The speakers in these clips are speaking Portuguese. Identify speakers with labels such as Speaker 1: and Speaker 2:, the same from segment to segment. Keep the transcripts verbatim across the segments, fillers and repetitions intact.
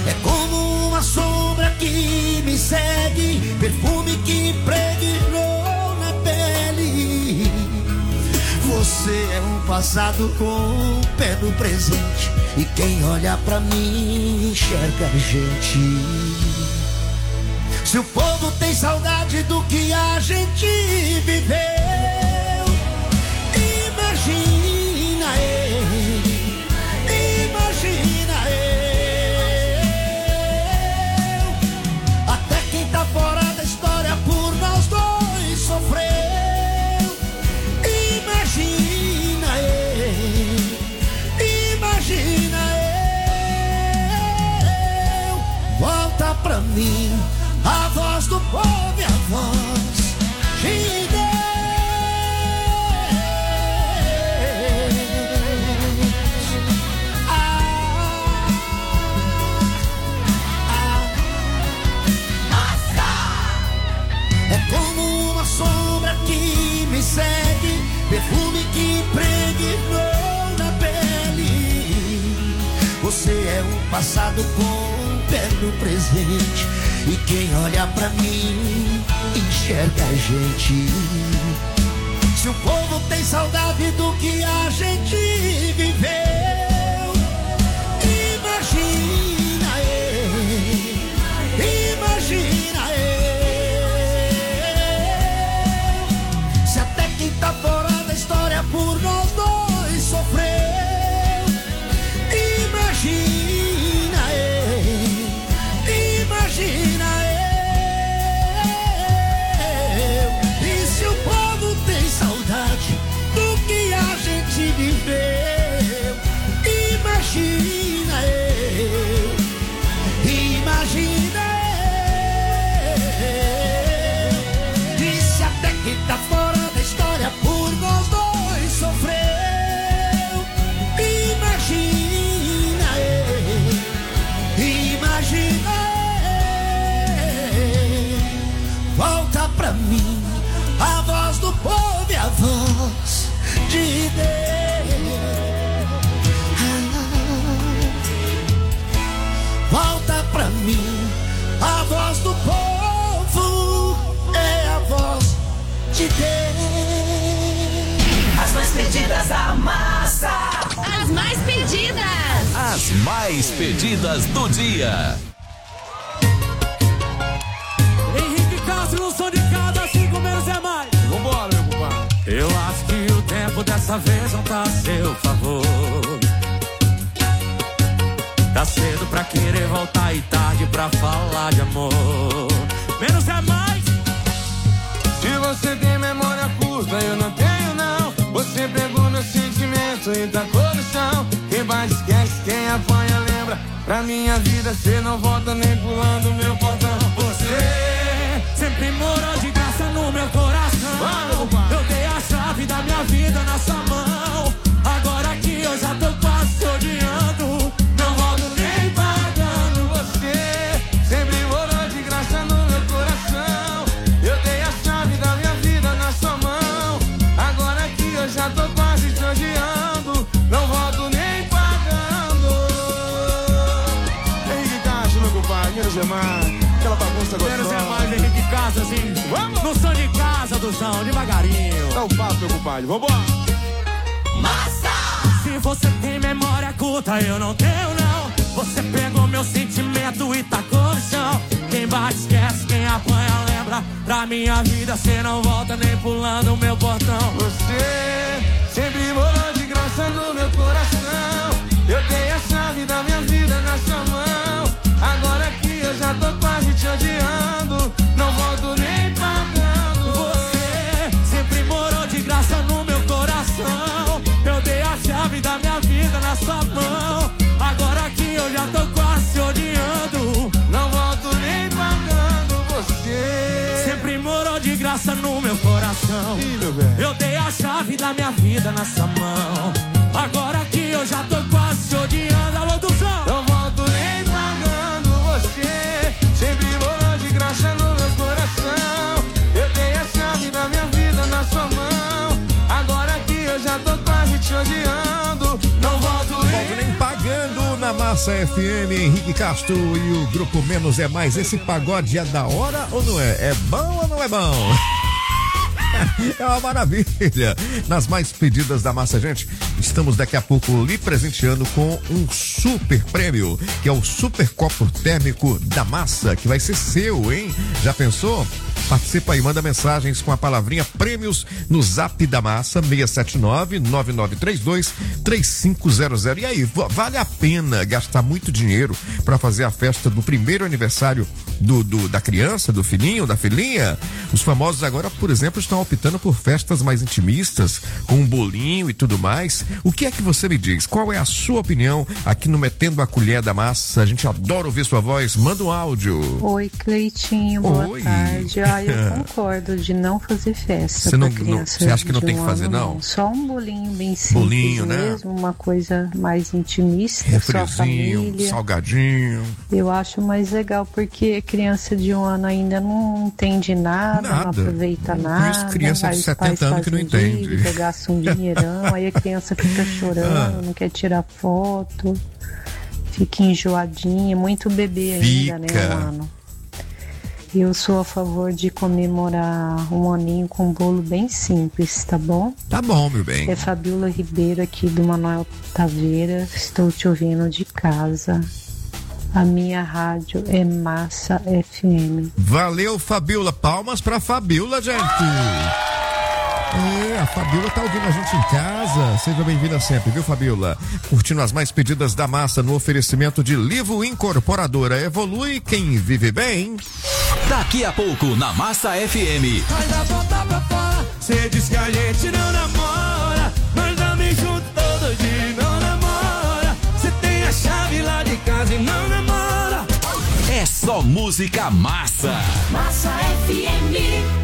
Speaker 1: É como uma sombra que me segue, perfume que impregnou na pele. Você é um passado com o pé no presente, e quem olha pra mim enxerga a gente. Se o povo tem saudade do que a gente viveu, imagina eu, imagina eu. Até quem tá fora da história por nós dois sofreu. Imagina eu, imagina eu. Volta pra mim a voz do povo e a voz de Deus. Ah, ah. É como uma sombra que me segue, perfume que impregnou na pele. Você é um passado com um pé no presente, e quem olha pra mim enxerga a gente. Se o povo tem saudade do que a gente viveu, imagina eu, imagina eu. Se até quem tá fora da história por nós dois sofreu, imagina eu, imagina eu. E se o povo tem saudade do que a gente viveu, imagina eu, imagina eu. E se até quem tá fora da história por nós dois sofreu, imagina eu, imagina eu. Volta pra mim a voz do povo e a voz de Deus. Volta pra mim a voz do povo, é a voz de Deus.
Speaker 2: As mais pedidas da massa.
Speaker 3: As mais pedidas.
Speaker 4: As mais pedidas do dia.
Speaker 5: Henrique Castro no som de cada, cinco menos é mais.
Speaker 6: Vambora, meu compadre.
Speaker 5: Eu acho que o tempo dessa vez não tá a seu favor. Tá cedo pra querer voltar e tarde pra falar de amor. Menos é mais.
Speaker 6: Se você tem memória curta, eu não tenho não. Você pegou meu sentimento e tacou no chão. Quem bate esquece, quem apanha lembra. Pra minha vida cê não volta nem pulando meu portão.
Speaker 5: Você sempre morou de graça no meu coração. Eu dei a chave da minha vida na sua mão. Agora que eu já tô quase te odiando, não volto nem pagando.
Speaker 6: Você sempre morou de graça no meu coração. Eu dei a chave da minha vida na sua mão. Agora que eu já tô quase te odiando, não volto nem pagando. Henrique Castro, meu compadre, menos é mais. Aquela bagunça gostosa.
Speaker 5: Menos é mais, Henrique Castro, assim. Vamos! No som de casa do Zão, devagarinho.
Speaker 6: Dá um papo, meu compadre, vambora.
Speaker 5: Massa! Se você tem memória curta, eu não tenho não. Você pegou meu sentimento e tacou no chão. Quem bate esquece, quem apanha lembra. Pra minha vida cê não volta nem pulando o meu portão.
Speaker 6: Você sempre morou de graça no meu coração. Eu dei a chave da minha vida na sua mão. Agora que eu já tô quase te odiando, não volto nem pagando.
Speaker 5: Você sempre morou de graça no meu coração. Eu dei a chave da minha vida na sua mão. Agora que eu já tô quase te odiando,
Speaker 6: não volto nem pagando. Você
Speaker 5: sempre morou de graça no meu coração.
Speaker 6: Ih, meu velho.
Speaker 5: Eu dei a chave da minha vida na sua mão. Agora que eu já tô quase te odiando. Alô, do som.
Speaker 6: Não volto nem pagando. Você sempre morou de graça no meu coração. Eu dei a chave da minha vida na sua mão. Agora que eu já tô quase te odiando, não volto nem,
Speaker 7: nem pagando na Massa F M, Henrique Castro e o Grupo Menos é Mais. Esse pagode é da hora ou não é? É bom ou não é bom? É uma maravilha. Nas mais pedidas da massa, gente, estamos daqui a pouco lhe presenteando com um super prêmio, que é o Super Copo Térmico da Massa, que vai ser seu, hein? Já pensou? Participa aí, manda mensagens com a palavrinha prêmios no Zap da Massa, seis sete nove, nove nove três dois, três cinco zero zero. E aí, vale a pena gastar muito dinheiro para fazer a festa do primeiro aniversário do, do, da criança, do filhinho, da filhinha? Os famosos agora, por exemplo, estão optando por festas mais intimistas, com um bolinho e tudo mais. O que é que você me diz? Qual é a sua opinião aqui no Metendo a Colher da Massa? A gente adora ouvir sua voz. Manda um áudio.
Speaker 8: Oi, Cleitinho, boa
Speaker 7: Oi.
Speaker 8: tarde. Ah, eu concordo de não fazer festa.
Speaker 7: Você, não,
Speaker 8: pra criança
Speaker 7: não, você acha que não
Speaker 8: de
Speaker 7: tem
Speaker 8: um
Speaker 7: que fazer,
Speaker 8: ano,
Speaker 7: não?
Speaker 8: Só um bolinho bem simples
Speaker 7: Bolinho, né?
Speaker 8: mesmo, uma coisa mais intimista, só a
Speaker 7: Refrizinho,
Speaker 8: família.
Speaker 7: salgadinho.
Speaker 8: Eu acho mais legal porque criança de um ano ainda não entende nada,
Speaker 7: Nada.
Speaker 8: não aproveita
Speaker 7: Eu
Speaker 8: nada.
Speaker 7: conheço criança de
Speaker 8: aí os
Speaker 7: setenta
Speaker 8: pais
Speaker 7: anos que não
Speaker 8: fazem
Speaker 7: entende.
Speaker 8: dívida, gastam um dinheirão, aí a criança fica chorando,
Speaker 7: Ah.
Speaker 8: não quer tirar foto, fica enjoadinha, muito bebê ainda, né?
Speaker 7: Fica.
Speaker 8: Um ano. Eu sou a favor de comemorar um aninho com um bolo bem simples, tá bom?
Speaker 7: Tá bom, meu bem.
Speaker 8: É Fabiola Ribeiro aqui do Manuel Taveira. Estou te ouvindo de casa. A minha rádio é Massa F M.
Speaker 7: Valeu, Fabiola. Palmas pra Fabiola, gente. É, a Fabiola tá ouvindo a gente em casa. Seja bem-vinda sempre, viu, Fabiola? Curtindo as mais pedidas da massa no oferecimento de Livro Incorporadora. Evolui quem vive bem.
Speaker 4: Daqui a pouco na Massa F M.
Speaker 5: Mas a volta pra fora, cê diz que a gente não namora, mas não me junto todo dia e não namora. Cê tem a chave lá de casa e não namora.
Speaker 4: É só música massa.
Speaker 2: Massa F M.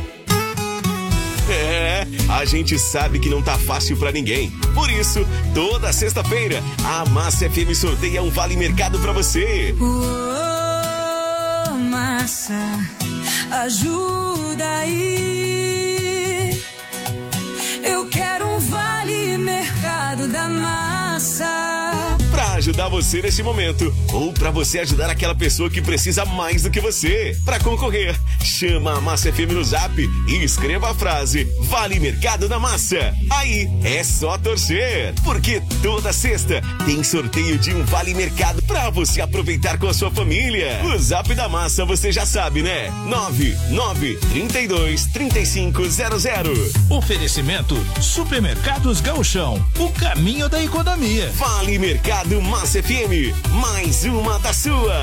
Speaker 9: É, a gente sabe que não tá fácil pra ninguém. Por isso, toda sexta-feira, a Massa F M sorteia um vale mercado pra você.
Speaker 10: Oh, massa, ajuda aí. Eu quero um vale mercado da massa.
Speaker 9: Pra ajudar você nesse momento, ou pra você ajudar aquela pessoa que precisa mais do que você. Pra concorrer, chama a Massa F M no Zap e escreva a frase Vale Mercado da Massa. Aí é só torcer, porque toda sexta tem sorteio de um Vale Mercado pra você aproveitar com a sua família. O Zap da Massa você já sabe, né? nove nove três dois, três cinco zero zero.
Speaker 11: Oferecimento Supermercados Gauchão, o caminho da economia.
Speaker 9: Vale Mercado Massa F M, mais uma da sua.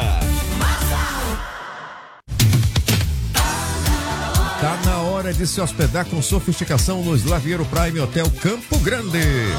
Speaker 7: Tá na hora de se hospedar com sofisticação no Slaviero Prime Hotel Campo Grande.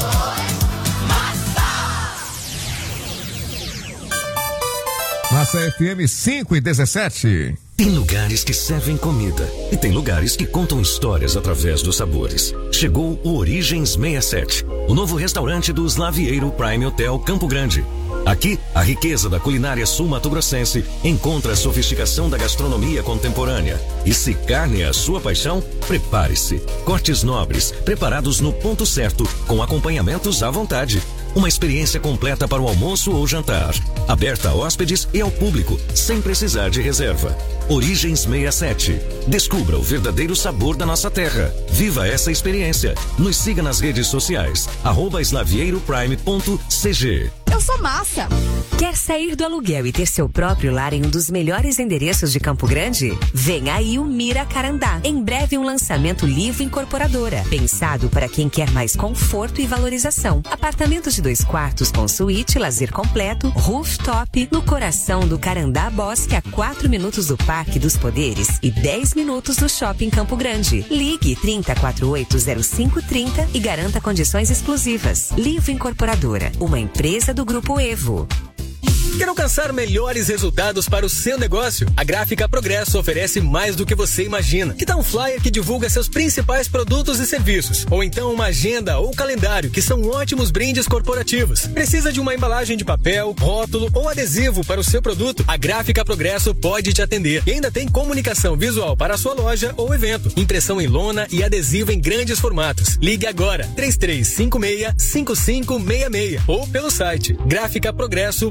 Speaker 7: Massa F M cinco e dezessete.
Speaker 12: Tem lugares que servem comida e tem lugares que contam histórias através dos sabores. Chegou o Origens sessenta e sete, o novo restaurante do Slaviero Prime Hotel Campo Grande. Aqui, a riqueza da culinária sul-mato-grossense encontra a sofisticação da gastronomia contemporânea. E se carne é a sua paixão, prepare-se. Cortes nobres, preparados no ponto certo, com acompanhamentos à vontade. Uma experiência completa para o almoço ou jantar. Aberta a hóspedes e ao público, sem precisar de reserva. Origens sessenta e sete. Descubra o verdadeiro sabor da nossa terra. Viva essa experiência. Nos siga nas redes sociais. arroba slavieroprime ponto c g.
Speaker 13: Eu sou Massa. Quer sair do aluguel e ter seu próprio lar em um dos melhores endereços de Campo Grande? Vem aí o Mira Carandá. Em breve um lançamento Livro Incorporadora. Pensado para quem quer mais conforto e valorização. Apartamentos de dois quartos com suíte, lazer completo, rooftop, no coração do Carandá Bosque, a quatro minutos do Parque dos Poderes e dez minutos do Shopping Campo Grande. Ligue trinta, quarenta e oito, zero cinco, trinta e garanta condições exclusivas. Livro Incorporadora, uma empresa do Grupo Evo.
Speaker 14: Quer alcançar melhores resultados para o seu negócio? A Gráfica Progresso oferece mais do que você imagina. Que tal um flyer que divulga seus principais produtos e serviços? Ou então uma agenda ou calendário, que são ótimos brindes corporativos. Precisa de uma embalagem de papel, rótulo ou adesivo para o seu produto? A Gráfica Progresso pode te atender. E ainda tem comunicação visual para a sua loja ou evento. Impressão em lona e adesivo em grandes formatos. Ligue agora, três três cinco seis, cinco cinco seis seis ou pelo site gráfica progresso ponto com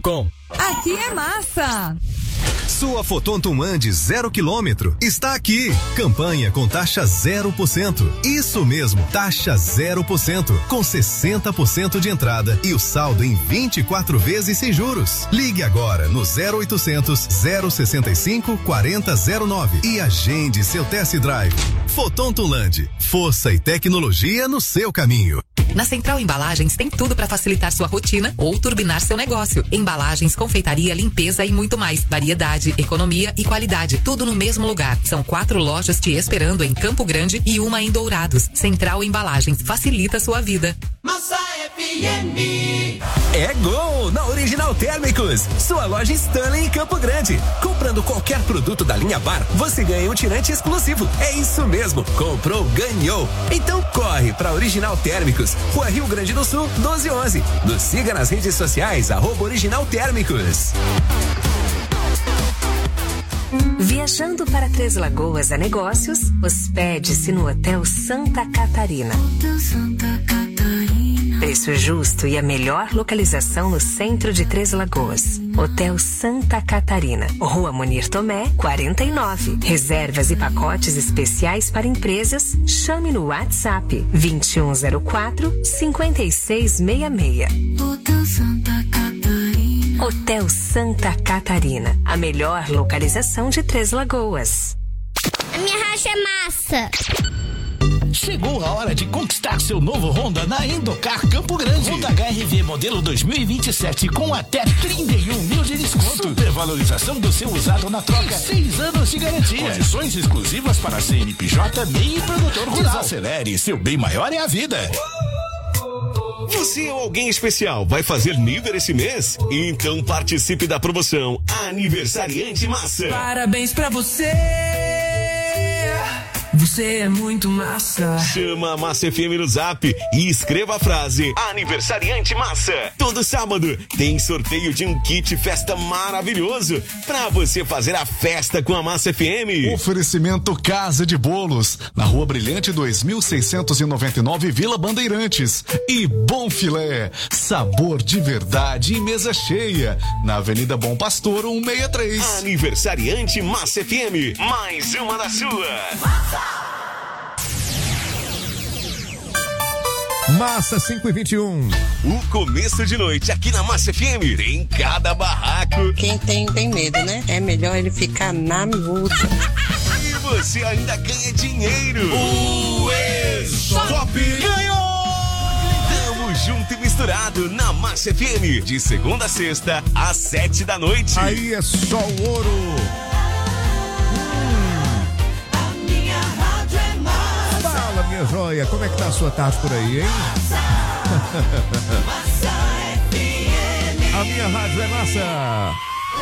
Speaker 14: com.
Speaker 15: Aqui é massa!
Speaker 16: Sua Fotonto Ande zero quilômetro está aqui. Campanha com taxa zero por cento. Isso mesmo, taxa zero por cento, com sessenta por cento de entrada e o saldo em vinte e quatro vezes sem juros. Ligue agora no zero oitocentos, zero sessenta e cinco, quarenta zero nove e agende seu test drive. Fotonto Land, força e tecnologia no seu caminho.
Speaker 17: Na Central Embalagens tem tudo para facilitar sua rotina ou turbinar seu negócio. Embalagens, confeitaria, limpeza e muito mais. Variedade, economia e qualidade. Tudo no mesmo lugar. São quatro lojas te esperando em Campo Grande e uma em Dourados. Central Embalagens, facilita sua vida.
Speaker 2: Massa F M.
Speaker 4: É gol na Original Térmicos, sua loja Stanley em Campo Grande. Comprando qualquer produto da linha Bar, você ganha um tirante exclusivo. É isso mesmo, comprou, ganhou. Então corre pra Original Térmicos, Rua Rio Grande do Sul, doze onze. Nos siga nas redes sociais, arroba Original Térmicos.
Speaker 13: Viajando para Três Lagoas a negócios, hospede-se no Hotel Santa Catarina. Preço justo e a melhor localização no centro de Três Lagoas. Hotel Santa Catarina, Rua Munir Tomé, quarenta e nove. Reservas e pacotes especiais para empresas. Chame no WhatsApp vinte e um zero quatro, cinquenta e seis sessenta e seis. Hotel Santa Catarina. Hotel Santa Catarina, a melhor localização de Três Lagoas.
Speaker 18: A minha racha é massa.
Speaker 11: Chegou a hora de conquistar seu novo Honda na Endocar Campo Grande. Honda H R V modelo dois mil e vinte e sete com até trinta e um mil de desconto. Supervalorização do seu usado na troca. Seis anos de garantia. Condições exclusivas para C N P J, M E I e produtor rural. Desacelere, seu bem maior é a vida.
Speaker 9: Você ou alguém especial vai fazer nível esse mês? Então participe da promoção Aniversariante Massa.
Speaker 5: Parabéns pra você. Você é muito massa.
Speaker 9: Chama a Massa F M no Zap e escreva a frase Aniversariante Massa. Todo sábado tem sorteio de um kit festa maravilhoso pra você fazer a festa com a Massa F M.
Speaker 19: Oferecimento Casa de Bolos, na Rua Brilhante dois mil seiscentos e noventa e nove, Vila Bandeirantes. E Bom Filé, sabor de verdade e mesa cheia, na Avenida Bom Pastor cento e sessenta e três.
Speaker 9: Aniversariante Massa F M, mais uma da sua. Massa!
Speaker 7: Massa cinco e vinte e um.
Speaker 9: O começo de noite aqui na Massa F M tem cada barraco.
Speaker 20: Quem tem, tem medo, né? É melhor ele ficar na multa.
Speaker 9: E você ainda ganha dinheiro. O E-Shop ganhou! Tamo junto e misturado na Massa F M, de segunda a sexta, às sete da noite.
Speaker 7: Aí é só o ouro. Minha joia, como é que tá a sua tarde por aí, hein? A minha rádio é massa.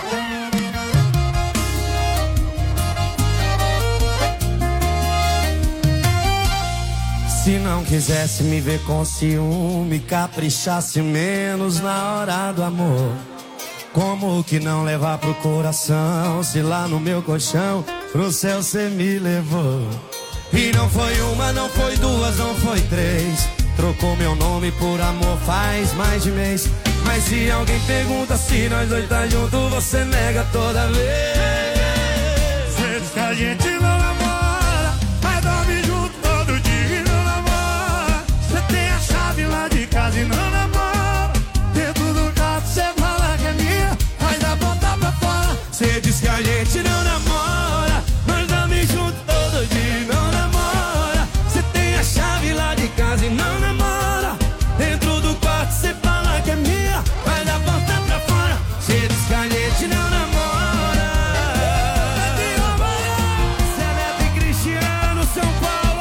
Speaker 1: Se não quisesse me ver com ciúme, caprichasse menos na hora do amor. Como que não levar pro coração, se lá no meu colchão pro céu cê me levou? E não foi uma, não foi duas, não foi três. Trocou meu nome por amor faz mais de mês. Mas se alguém pergunta se nós dois tá junto, você nega toda vez. Você diz que a gente não namora, mas dorme junto todo dia e não namora. Você tem a chave lá de casa e não namora. Dentro do carro você fala que é minha, mas dá ponta pra fora. Você diz que a gente não namora, mas dorme junto todo dia e não namora. Chave lá de casa e não namora. Dentro do quarto cê fala que é minha, vai da porta pra fora. Cê diz que a gente não namora. Cê é Neto e Cristiano, São Paulo.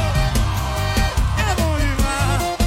Speaker 1: É bom demais.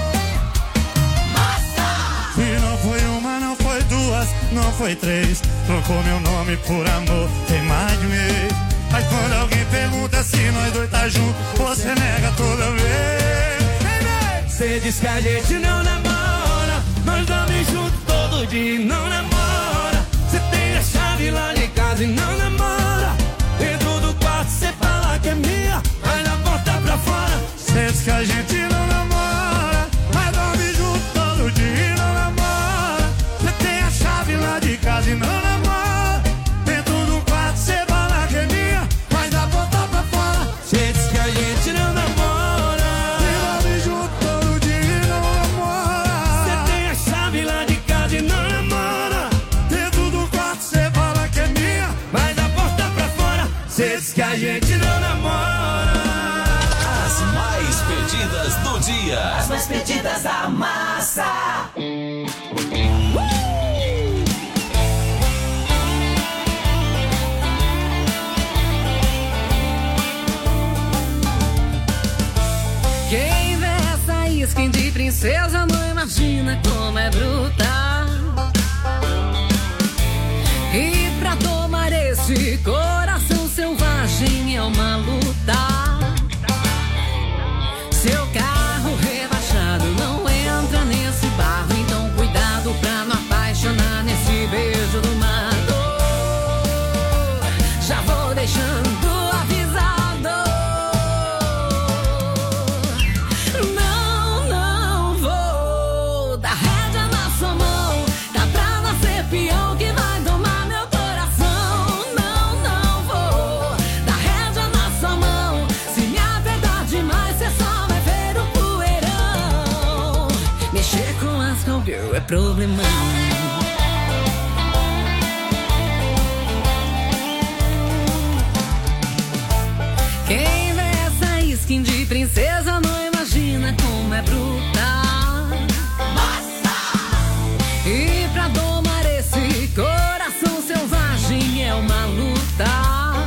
Speaker 1: Massa! Se não foi uma, não foi duas, não foi três. Trocou meu nome por amor, tem mais de mês. Mas quando alguém pergunta se nós dois tá junto, você nega toda vez. Você diz que a gente não namora, nós dormimos junto todo dia e não namora. Você tem a chave lá de casa e não namora. Dentro do quarto você fala que é minha, vai na porta pra fora. Você diz que a gente não namora, mas dorme junto todo dia e não namora. Você tem a chave diz que a gente não namora.
Speaker 9: As mais pedidas do dia.
Speaker 2: As mais pedidas da massa.
Speaker 10: Quem vê essa skin de princesa não imagina como é brutal. E pra tomar esse coração selvagem é uma luta. Seu carro rebaixado não entra nesse barro, então cuidado pra não apaixonar nesse beijo do mato. Já vou deixando avisado. Não, não vou dar rédea na sua mão. Tá pra nascer peão que vai domar meu coração. Não, não vou dar rédea na sua mão. Se me apertar demais, cê só vai ver o poeirão. Mexer com as cowgirl é problemão. Quem vê essa skin de princesa não imagina como é brutal. E pra domar esse coração selvagem é uma luta.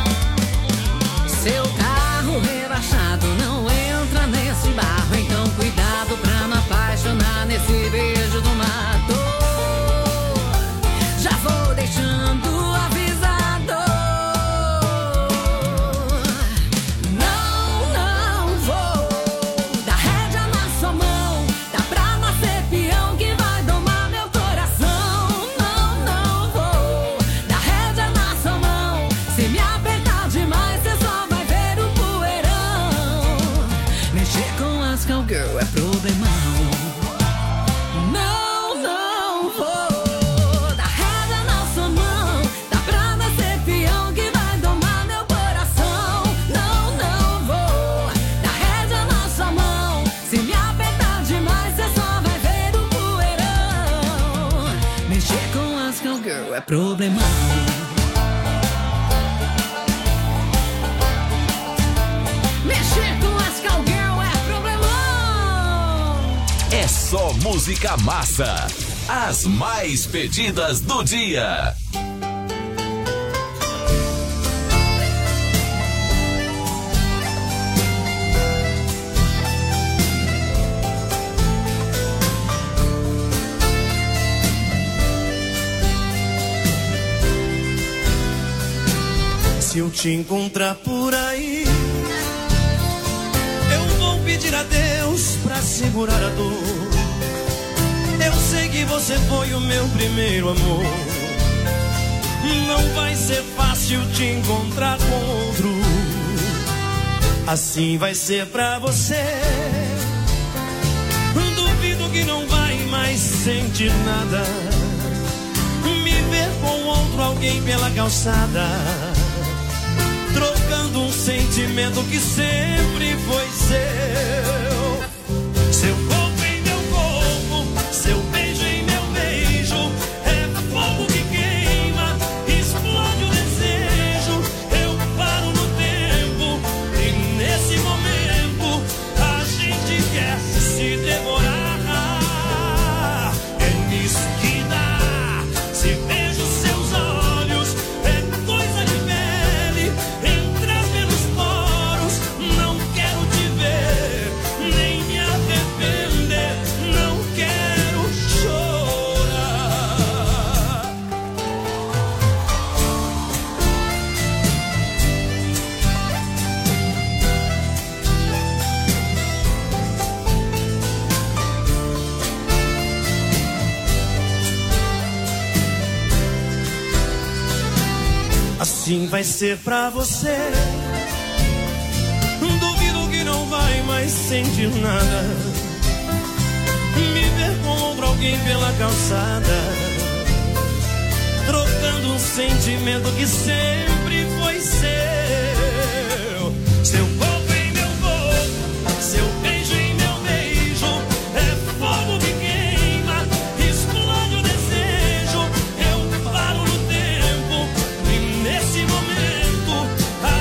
Speaker 10: Seu carro rebaixado não entra nesse barro, então cuidado pra não apaixonar nesse beijo do mato. Já vou deixando avisado. Não, não vou dar rédea na sua mão. Dá pra nascer peão que vai domar meu coração. Não, não vou dar rédea na sua mão. Se me apertar demais, cê só vai ver o poeirão. Mexer com as cowgirl é problemão. Não, não vou dar rédea na sua mão. Dá pra nascer peão que vai domar meu coração. Não, não vou dar rédea na sua mão. Se me apertar demais, cê só vai ver o poeirão. Mexer com as cowgirl é problemão. Mexer com as cowgirl é problemão.
Speaker 9: É só música massa. As mais pedidas do dia.
Speaker 1: Se eu te encontrar por aí, eu vou pedir a Deus pra segurar a dor. Eu sei que você foi o meu primeiro amor. Não vai ser fácil te encontrar com outro. Assim vai ser pra você. Duvido que não vai mais sentir nada. Me ver com outro alguém pela calçada, trocando um sentimento que sempre foi seu. Seu corpo em meu corpo, seu beijo em meu beijo. É fogo que queima, explode o desejo. Eu paro no tempo e nesse momento a gente quer se devorar. É nisso que dá. Se vejo seus olhos, é coisa de pele. Entra pelos poros, não quero te ver, nem me arrepender, não quero chorar. Assim vai ser pra você. Duvido que não vai mais sentir nada. Me ver com outro alguém pela calçada, trocando um sentimento que sempre foi seu. Seu corpo em meu corpo, seu beijo em meu beijo. É fogo que queima, explode o desejo. Eu paro no tempo e nesse momento a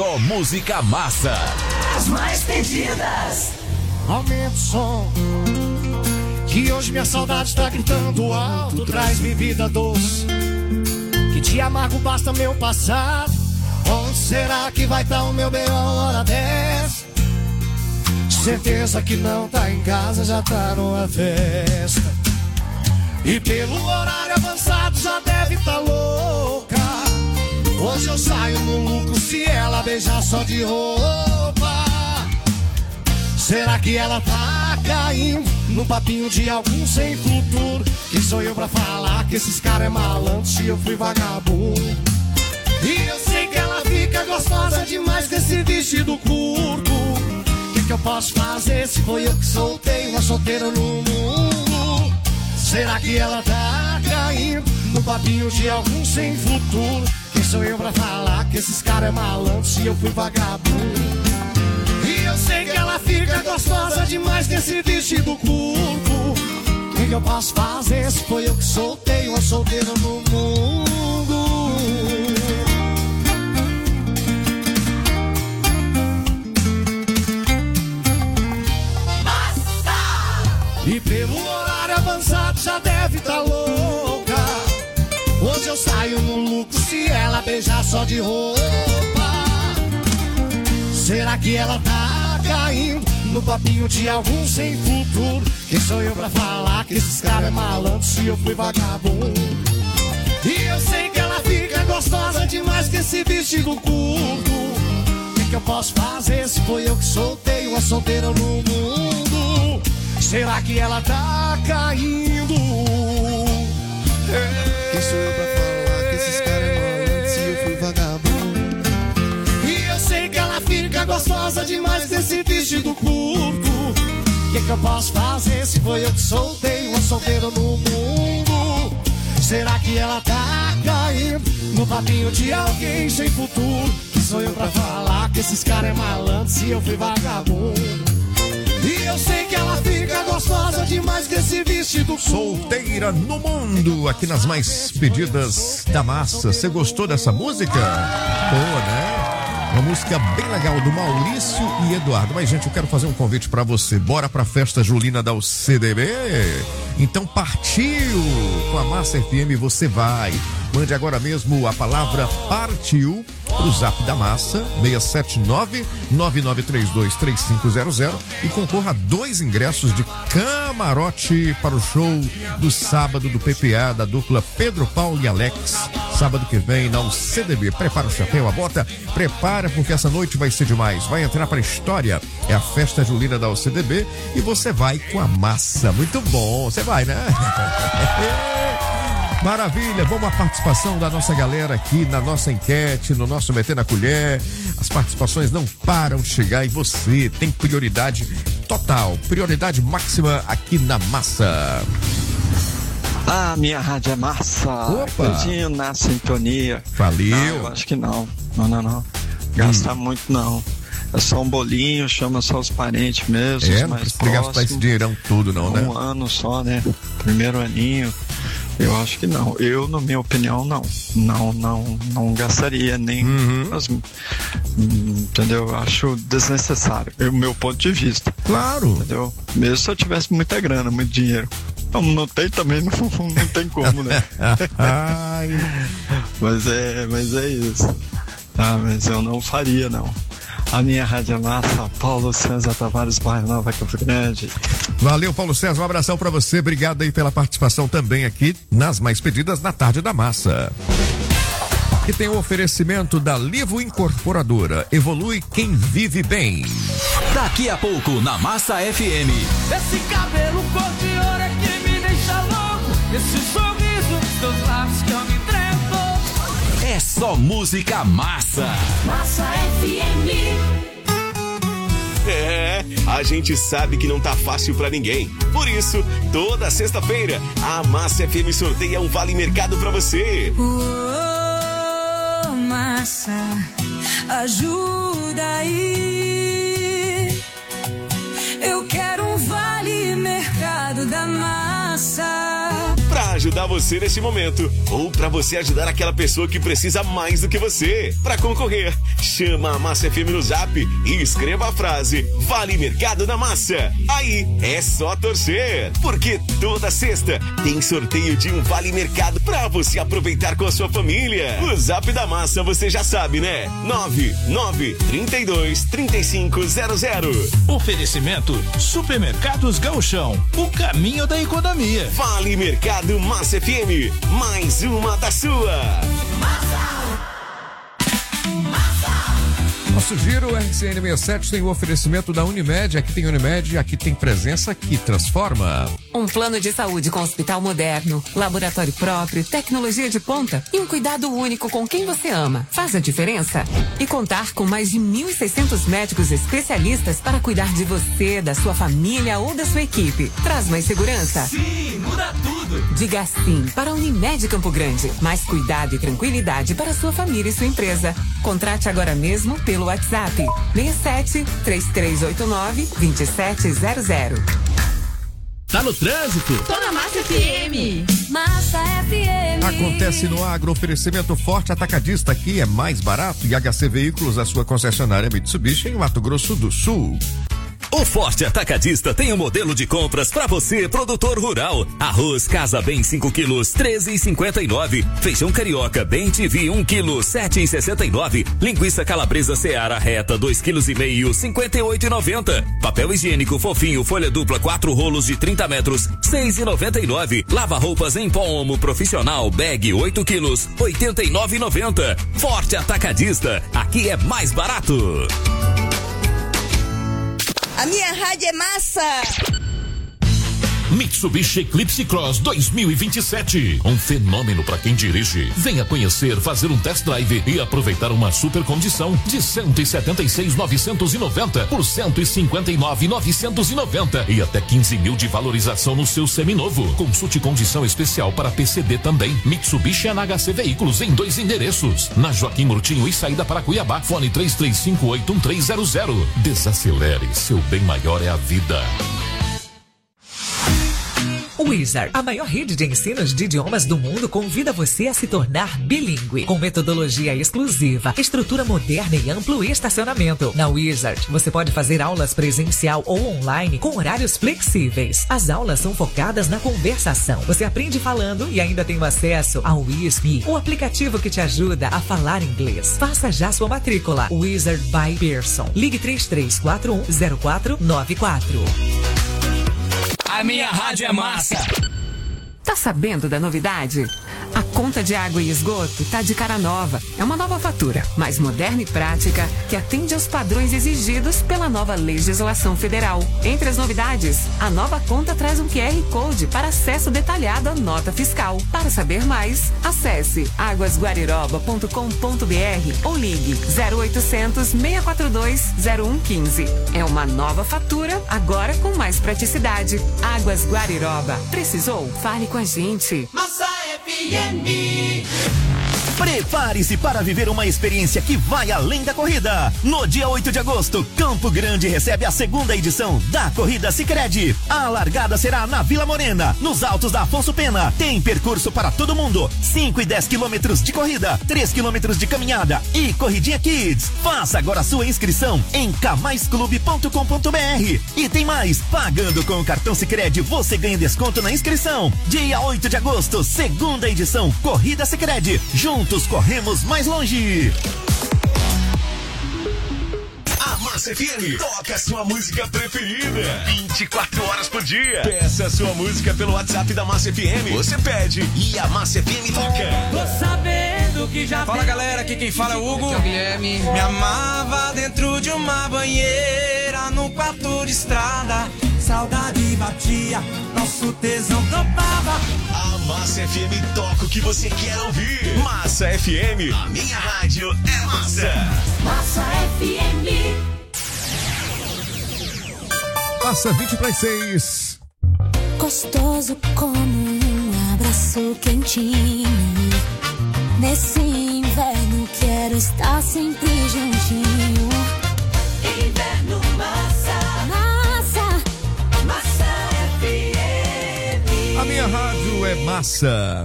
Speaker 4: só música massa.
Speaker 2: As mais pedidas.
Speaker 1: Aumenta o som, que hoje minha saudade está gritando alto. Traz-me vida doce, que de amargo basta meu passado. Onde será que vai estar o meu bem a hora dessa? Certeza que não tá em casa, já tá numa festa. E pelo horário avançado já deve tá louca. Hoje eu saio no lucro se ela beijar só de roupa. Será que ela tá caindo no papinho de algum sem futuro? Quem sou eu pra falar que esses caras é malandro se eu fui vagabundo? E eu sei que ela fica gostosa demais com esse vestido curto. O que, que eu posso fazer se foi eu que soltei uma solteira no mundo? Será que ela tá caindo no papinho de algum sem futuro? Quem sou eu pra falar que esses caras é malandro se eu fui vagabundo? E eu sei que ela fica gostosa demais com esse vestido curto. O que, que eu posso fazer se foi eu que soltei uma solteira no mundo? E pelo horário avançado já deve tá louca. Hoje eu saio no lucro se ela beijar só de roupa. Será que ela tá caindo no papinho de algum sem futuro? Quem sou eu pra falar que esses caras é malandro se eu fui vagabundo? E eu sei que ela fica gostosa demais com esse vestido curto. O que, que eu posso fazer se foi eu que soltei uma solteira no mundo? Será que ela tá caindo? Quem sou eu pra falar que esses caras é malandro se eu fui vagabundo? E eu sei que ela fica gostosa demais desse vestido curto. O que, que eu posso fazer se foi eu que soltei uma solteira no mundo? Será que ela tá caindo no papinho de alguém sem futuro? Quem sou eu pra falar que esses caras é malandro se eu fui vagabundo? E eu sei que ela fica gostosa demais desse vestido
Speaker 7: solteira no mundo, aqui nas mais pedidas da massa. Você gostou dessa música? Boa, né? Uma música bem legal do Maurício e Eduardo. Mas, gente, eu quero fazer um convite pra você. Bora pra festa julina da U C D B? Então partiu! Com a Massa F M você vai. Mande agora mesmo a palavra partiu pro zap da massa, seis sete nove, nove nove três dois, três cinco zero zero, e concorra a dois ingressos de camarote para o show do sábado do P P A da dupla Pedro Paulo e Alex. Sábado que vem na U C D B. Prepara o chapéu, a bota, prepara porque essa noite vai ser demais. Vai entrar para a história. É a festa julina da U C D B e você vai com a massa. Muito bom. Você vai, né? Maravilha, vamos à participação da nossa galera aqui na nossa enquete, no nosso Meter na Colher. As participações não param de chegar e você tem prioridade total, prioridade máxima aqui na massa.
Speaker 21: Ah, minha rádio é massa.
Speaker 7: Opa!
Speaker 21: Coisinho na sintonia.
Speaker 7: Valeu.
Speaker 21: Não, eu acho que não. Não, não, não. Gasta hum. muito não. É só um bolinho, chama só os parentes mesmo.
Speaker 7: É,
Speaker 21: os
Speaker 7: não
Speaker 21: mais
Speaker 7: precisa gastar esse dinheirão tudo não, né?
Speaker 21: Um ano só, né? Primeiro aninho. Eu acho que não. Eu, na minha opinião, não. Não, não, não gastaria nem.
Speaker 7: Uhum.
Speaker 21: As, entendeu? Eu acho desnecessário. É o meu ponto de vista.
Speaker 7: Claro.
Speaker 21: Entendeu? Mesmo se eu tivesse muita grana, muito dinheiro. Não, não tem também, não, não tem como, né?
Speaker 7: Ai.
Speaker 21: mas, é, mas é isso. Ah, mas eu não faria, não. A minha rádio é massa, Paulo César Tavares, Bairro Nova, Campo Grande.
Speaker 7: Valeu, Paulo César, um abração pra você, obrigado aí pela participação também aqui nas mais pedidas na Tarde da Massa. Que tem o oferecimento da Livo Incorporadora, evolui quem vive bem.
Speaker 4: Daqui a pouco na Massa F M.
Speaker 5: Esse cabelo cor de ouro é que me deixa louco, esse sorriso dos teus lábios que eu me entrego.
Speaker 4: É só música massa.
Speaker 2: Massa F M.
Speaker 9: É, a gente sabe que não tá fácil pra ninguém. Por isso, toda sexta-feira, a Massa F M sorteia um vale mercado pra você.
Speaker 10: Oh, massa, ajuda aí. Eu quero um vale mercado da massa.
Speaker 9: Pra ajudar você nesse momento ou para você ajudar aquela pessoa que precisa mais do que você. Para concorrer, chama a Massa F M no Zap e escreva a frase Vale Mercado na Massa. Aí é só torcer, porque toda sexta tem sorteio de um Vale Mercado para você aproveitar com a sua família. O Zap da Massa você já sabe, né? nove nove três dois, três cinco zero zero.
Speaker 11: Oferecimento Supermercados Gauchão, o caminho da economia.
Speaker 9: Vale Mercado Massa F M, mais uma da sua.
Speaker 7: Nosso giro R C N sessenta e sete tem o oferecimento da Unimed. Aqui tem Unimed, aqui tem presença que transforma.
Speaker 17: Um plano de saúde com hospital moderno, laboratório próprio, tecnologia de ponta e um cuidado único com quem você ama. Faz a diferença? E contar com mais de mil e seiscentos médicos especialistas para cuidar de você, da sua família ou da sua equipe. Traz mais segurança?
Speaker 5: Sim, muda tudo.
Speaker 17: Diga sim para a Unimed Campo Grande. Mais cuidado e tranquilidade para sua família e sua empresa. Contrate agora mesmo pelo WhatsApp seis sete três três oito nove dois sete zero zero.
Speaker 11: Tá no trânsito?
Speaker 15: Tô na Massa F M. Massa F M.
Speaker 7: Acontece no agro, oferecimento forte atacadista, aqui é mais barato, e H C Veículos, a sua concessionária Mitsubishi em Mato Grosso do Sul.
Speaker 4: O Forte Atacadista tem um modelo de compras para você, produtor rural. Arroz Casa Bem cinco quilos, treze e cinquenta e nove. Feijão carioca Bem T V um quilo, sete e sessenta e nove. Linguiça calabresa Seara reta dois quilos e meio, cinquenta e oito e noventa. Papel higiênico fofinho folha dupla quatro rolos de trinta metros, seis e noventa e nove. Lava roupas em pó Omo profissional bag oito quilos, oitenta e nove e noventa. Forte Atacadista, aqui é mais barato.
Speaker 3: A minha rádio é massa!
Speaker 11: Mitsubishi Eclipse Cross dois mil e vinte e sete. Um fenômeno para quem dirige. Venha conhecer, fazer um test drive e aproveitar uma super condição de cento e setenta e seis mil novecentos e noventa por cento e cinquenta e nove mil novecentos e noventa e até quinze mil de valorização no seu seminovo. Consulte condição especial para P C D também. Mitsubishi N H C Veículos em dois endereços. Na Joaquim Murtinho e saída para Cuiabá. Fone três três cinco oito um três zero zero. Desacelere, seu bem maior é a vida.
Speaker 22: Wizard, a maior rede de ensinos de idiomas do mundo, convida você a se tornar bilíngue, com metodologia exclusiva, estrutura moderna e amplo estacionamento. Na Wizard, você pode fazer aulas presencial ou online com horários flexíveis. As aulas são focadas na conversação. Você aprende falando e ainda tem acesso ao Whisme, o aplicativo que te ajuda a falar inglês. Faça já sua matrícula. Wizard by Pearson. Ligue três três quatro um zero quatro nove quatro.
Speaker 11: A minha rádio é massa.
Speaker 17: Tá sabendo da novidade? A conta de água e esgoto tá de cara nova. É uma nova fatura, mais moderna e prática, que atende aos padrões exigidos pela nova legislação federal. Entre as novidades, a nova conta traz um Q R Code para acesso detalhado à nota fiscal. Para saber mais, acesse águas guariroba ponto com ponto b r ou ligue zero oitocentos, seis quatro dois, zero um um cinco. É uma nova fatura, agora com mais praticidade. Águas Guariroba. Precisou? Fale com a gente.
Speaker 5: Massa F M.
Speaker 23: Prepare-se para viver uma experiência que vai além da corrida. No dia oito de agosto, Campo Grande recebe a segunda edição da Corrida Sicredi. A largada será na Vila Morena, nos altos da Afonso Pena. Tem percurso para todo mundo, cinco e dez quilômetros de corrida, três quilômetros de caminhada e corridinha Kids. Faça agora sua inscrição em camais clube ponto com ponto b r. E tem mais, pagando com o cartão Sicredi você ganha desconto na inscrição. Dia oito de agosto, segunda edição Corrida Sicredi. Juntos corremos mais longe.
Speaker 9: A Massa F M toca a sua música preferida vinte e quatro horas por dia. Peça a sua música pelo WhatsApp da Massa F M. Você pede e a Massa F M toca.
Speaker 5: Tô sabendo que já.
Speaker 6: Fala galera, aqui quem fala é o Hugo. Aqui é o Guilherme. Me amava dentro de uma banheira, no quarto de estrada.
Speaker 5: Saudade batia, nosso tesão topava.
Speaker 9: A Massa F M toca o que você quer ouvir. Massa F M, a minha rádio é massa.
Speaker 2: Massa F M.
Speaker 7: Passa vinte para as seis.
Speaker 10: Gostoso como um abraço quentinho. Nesse inverno quero estar sempre juntinho.
Speaker 2: Inverno massa.
Speaker 10: Massa.
Speaker 2: Massa F M.
Speaker 7: A minha rádio Isso é massa.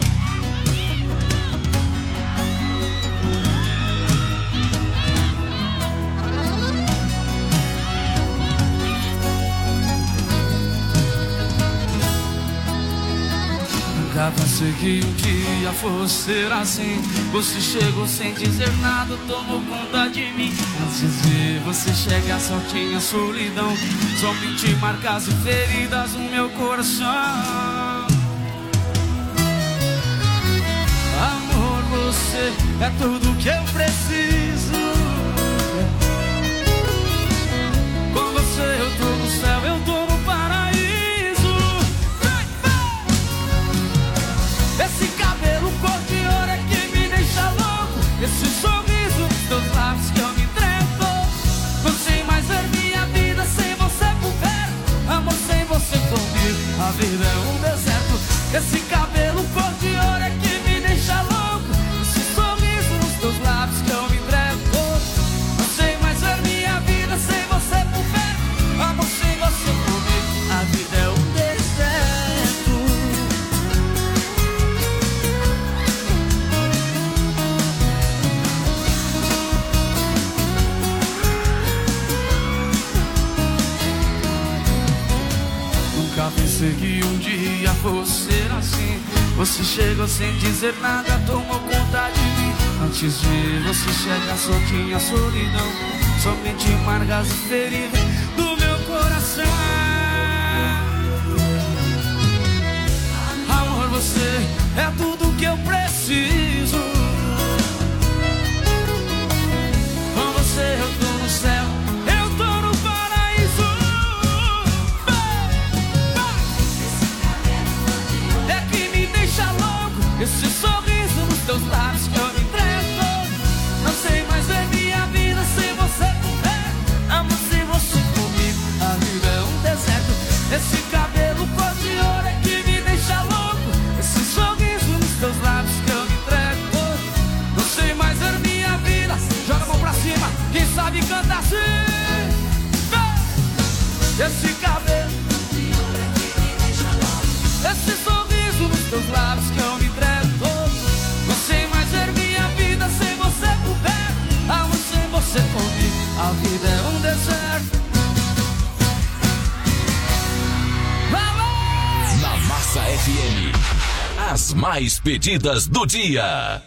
Speaker 5: Nunca pensei que um dia fosse ser assim. Você chegou sem dizer nada, tomou conta de mim. Antes de você chegar só tinha solidão, somente marcas e feridas no meu coração. Amor, você é tudo que eu preciso. Com você eu tô no céu, eu tô no paraíso. Esse cabelo cor de ouro é que me deixa louco. Esse sorriso nos teus lábios que eu me entrego. Não sei mais ver minha vida sem você por perto. Amor, sem você comigo, a vida é um deserto. Esse cabelo cor de ouro é que me deixa louco. Esse sorriso nos teus lábios que eu me entrego. Não sei mais ver minha vida sem você por perto. Amor, sem você comigo, a vida é um deserto. Nunca pensei que um dia fosse ser assim. Você chegou sem dizer nada, tomou conta de mim. Antes de você chegar só tinha solidão, somente marcas e feridas do meu coração. Amor, você é tudo que eu preciso. Com você eu tô no céu, eu tô no paraíso. É que me deixa louco esse sorriso nos teus lábios que eu me entrego. Não sei mais ver minha vida sem você por perto. Amor, sem você comigo, a vida é um deserto. Esse cabelo cor de ouro é que me deixa louco. Esse sorriso nos teus lábios que eu me entrego. Não sei mais ver minha vida. Joga a mão pra cima, quem sabe canta assim. Esse cabelo, esse sorriso nos teus lábios que eu me entrego. Não sei mais ver minha vida sem você por perto. Amor, sem você comigo, a vida é um deserto.
Speaker 9: Na Massa F M, as mais pedidas do dia.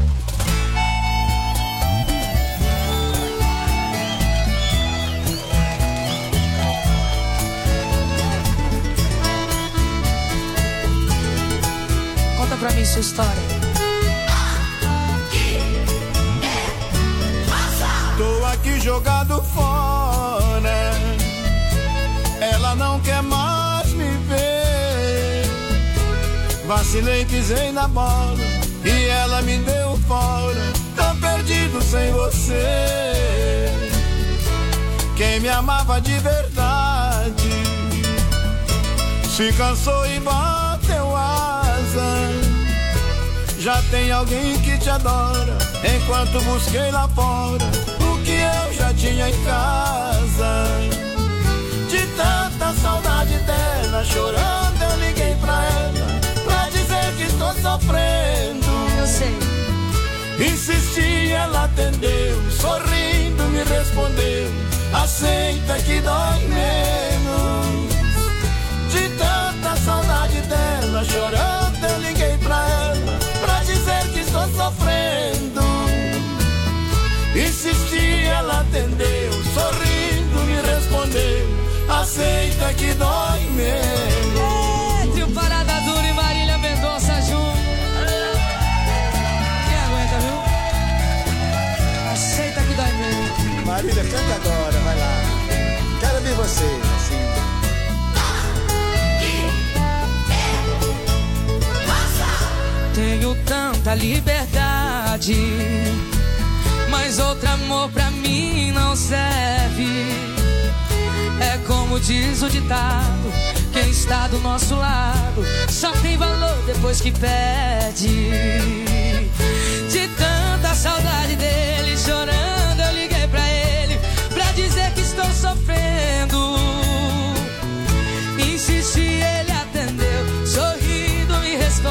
Speaker 8: Conta pra mim sua história.
Speaker 1: Tô aqui jogado fora, ela não quer mais me ver. Vacilei, pisei na bola e ela me deu fora. Tô perdido sem você. Quem me amava de verdade se cansou e bateu asa. Já tem alguém que te adora, enquanto busquei lá fora o que eu já tinha em casa. De tanta saudade dela, chorando eu liguei pra ela, pra dizer que estou sofrendo.
Speaker 8: Eu sei.
Speaker 1: Insisti, ela atendeu, sorrindo me respondeu: aceita que dói menos. De tanta saudade dela, chorando eu liguei pra ela, pra dizer que estou sofrendo. Insisti, ela atendeu, sorrindo me respondeu: aceita que dói menos.
Speaker 8: Entre o Parada Dura e Marília Mendonça Júnior. Quem aguenta, viu? Aceita que dói menos.
Speaker 1: Marília, canta agora, vai lá. Quero ver você, assim.
Speaker 8: Tenho tanta liberdade, mas outro amor pra mim não serve. É como diz o ditado, quem está do nosso lado só tem valor depois que perde. De tanta saudade dele, chorando eu liguei pra ele, pra dizer que estou sofrendo. Insisti, ele atendeu, sorrindo me respondeu: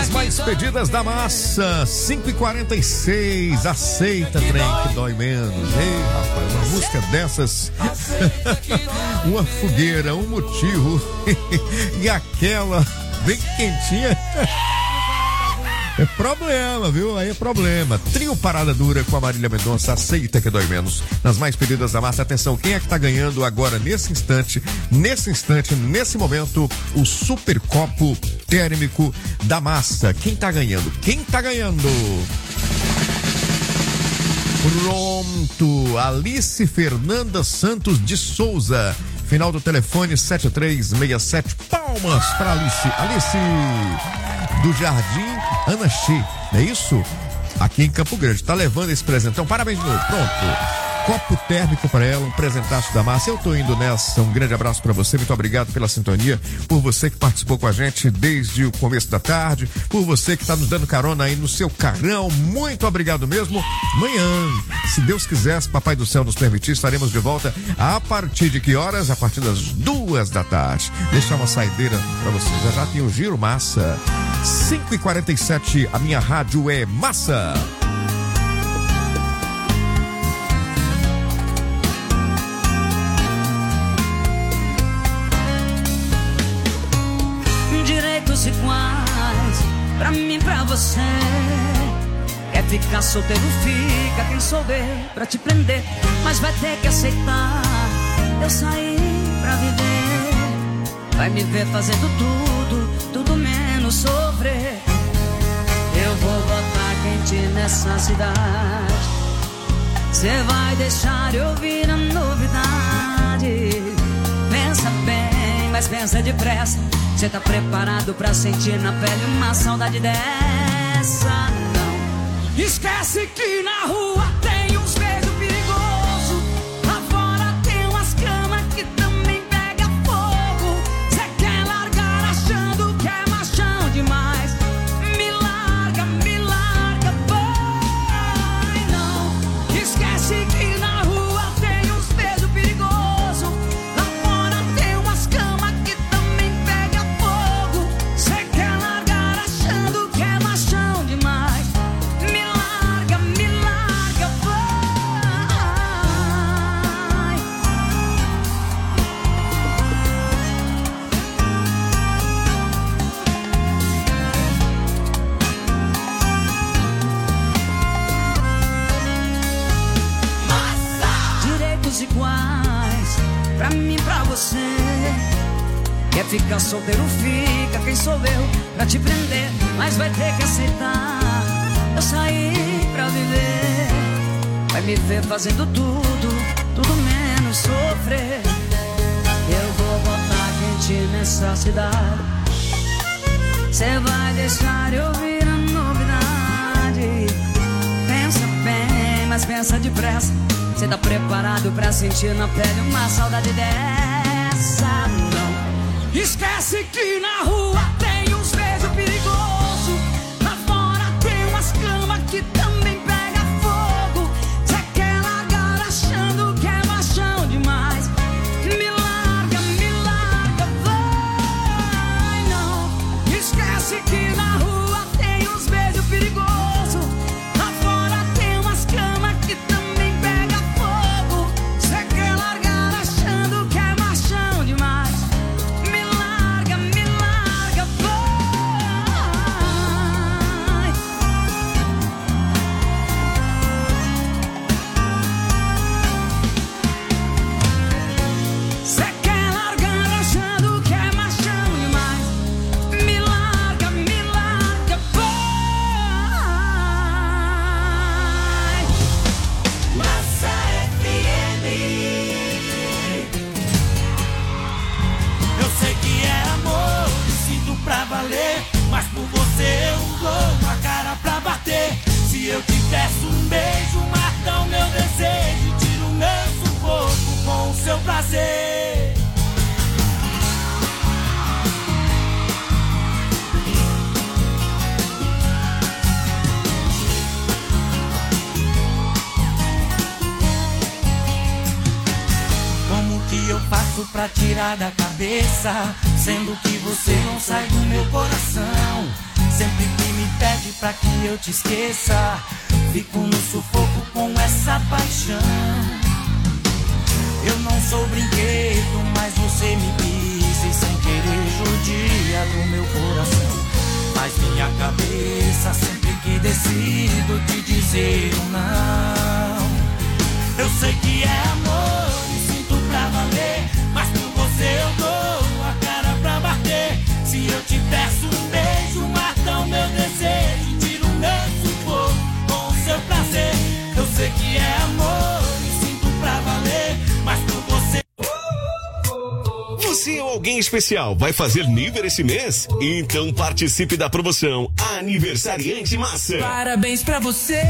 Speaker 7: Nas mais pedidas da massa, cinco e quarenta e seis. Aceita, trem que dói menos. Ei, rapaz, uma música dessas. Uma fogueira, um motivo. E aquela bem quentinha. É problema, viu? Aí é problema. Trio Parada Dura com a Marília Mendonça, aceita que dói menos. Nas mais pedidas da massa, atenção, quem é que tá ganhando agora, nesse instante, nesse instante, nesse momento, o super copo térmico da massa? Quem tá ganhando? Quem tá ganhando? Pronto, Alice Fernanda Santos de Souza. Final do telefone sete três seis sete. Palmas para Alice. Alice do Jardim Anaxi, não é isso? Aqui em Campo Grande. Tá levando esse presentão. Parabéns de novo. Pronto. Copo térmico para ela, um presentaço da massa. Eu tô indo nessa. Um grande abraço para você. Muito obrigado pela sintonia. Por você que participou com a gente desde o começo da tarde. Por você que tá nos dando carona aí no seu carrão. Muito obrigado mesmo. Amanhã, se Deus quiser, se Papai do Céu nos permitir, estaremos de volta a partir de que horas? A partir das duas da tarde. Deixar uma saideira para vocês. Já já tem o Giro Massa. cinco e quarenta e sete. A minha rádio é massa.
Speaker 8: Direitos iguais pra mim, pra você. Quer ficar solteiro, fica. Quem souber pra te prender, mas vai ter que aceitar. Eu saí pra viver. Vai me ver fazendo tudo, tudo menos sofrer. Eu vou botar quente nessa cidade. Cê vai deixar eu ouvir a novidade. Pensa bem, mas pensa depressa. Cê tá preparado pra sentir na pele uma saudade dessa? Não. Esquece que na rua tem uns beijos perigosos. Lá fora tem umas camas que também pega fogo. Cê quer largar achando que é machão demais. Me larga, me larga, vai. Não. Esquece que na rua tem uns beijos perigosos. Lá fora tem umas camas que também pega fogo. Cê quer largar achando que é machão demais. Me larga, me larga, vai. Direitos iguais pra mim, pra você. Quer ficar solteiro, fica. Quem sou eu pra te prender, mas vai ter que aceitar. Eu saí pra viver. Vai me ver fazendo tudo, tudo menos sofrer. Eu vou botar quente nessa cidade. Cê vai deixar eu ouvir a novidade. Pensa bem, mas pensa depressa. Cê tá preparado pra sentir na pele uma saudade dessa? Não. Esquece que na rua tem uns beijos perigosos. Lá fora tem umas camas que também pega fogo. Cê quer largar achando que é machão demais. Me larga, me larga, vai. Não. Esquece que na rua tem uns beijos perigosos. Lá fora tem umas camas que também pega fogo. Cê quer largar achando que é machão demais. Me larga, me larga, vai. Cê quer largar achando que é machão demais. Me larga, me larga, vai. Massa F M.
Speaker 5: Eu sei que é amor e sinto pra valer, mas por você eu dou a cara pra bater. Se eu te peço um beijo, mata o meu desejo, tira o meu sufoco com o seu prazer. Como que eu faço pra tirar da cabeça, sendo que você não sai do meu coração? sempre que me pede pra que eu te esqueça. Fico no sufoco com essa paixão. Eu não sou brinquedo, mas você me quis e sem querer judia do meu coração. Faz minha cabeça sempre que decido te dizer um não. Eu sei que é amor e sinto pra valer, mas por você eu dou a cara pra bater. Se eu te peço um beijo, mata o meu desejo, tira o meu sufoco com o seu prazer. Eu sei que é amor e sinto pra valer, mas por você...
Speaker 9: Você ou alguém especial vai fazer nível esse mês? Então participe da promoção Aniversariante Massa.
Speaker 5: Parabéns pra você,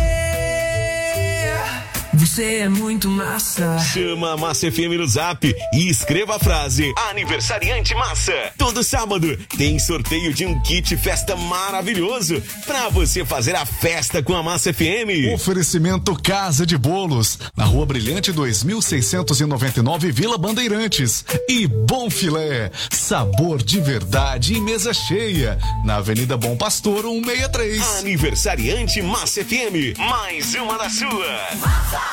Speaker 5: você é muito massa.
Speaker 9: Chama a Massa F M no Zap e escreva a frase Aniversariante Massa. Todo sábado tem sorteio de um kit festa maravilhoso pra você fazer a festa com a Massa F M.
Speaker 19: Oferecimento Casa de Bolos, na Rua Brilhante dois mil seiscentos e noventa e nove, Vila Bandeirantes. E Bom Filé, sabor de verdade em mesa cheia, na Avenida Bom Pastor cento e sessenta e três.
Speaker 9: Aniversariante Massa F M, mais uma da sua.